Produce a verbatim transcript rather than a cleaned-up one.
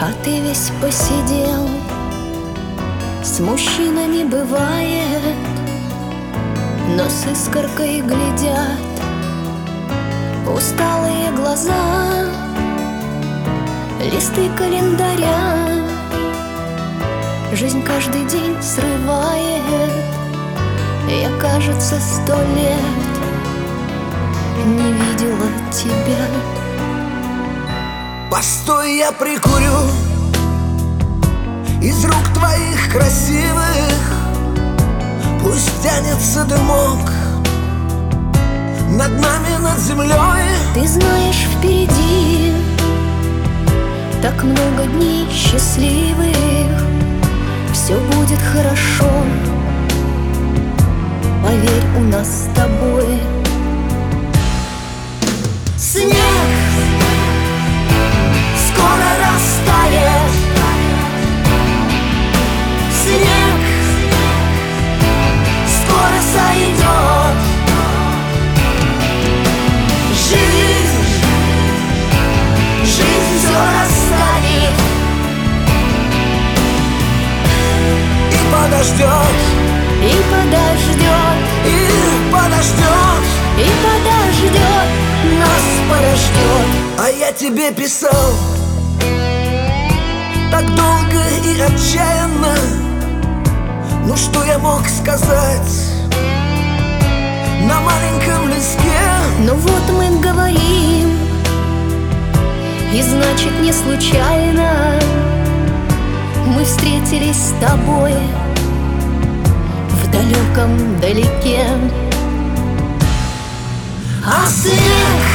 А ты весь посидел, с мужчинами бывает, но с искоркой глядят усталые глаза, листы календаря. Жизнь каждый день срывает. Я, кажется, сто лет не видела тебя. Постой, я прикурю из рук твоих красивых. Пусть тянется дымок над нами, над землей. Ты знаешь, впереди так много дней счастливых. Все будет хорошо, поверь, у нас с тобой. Снег скоро растает, снег скоро сойдет. Жизнь, жизнь все расставит и подождет, И подождет, и подождет, и подождет, нас подождет. А я тебе писал так долго и отчаянно. Ну что я мог сказать на маленьком листке? но вот мы говорим, и значит не случайно мы встретились с тобой в далеком далеке. А снег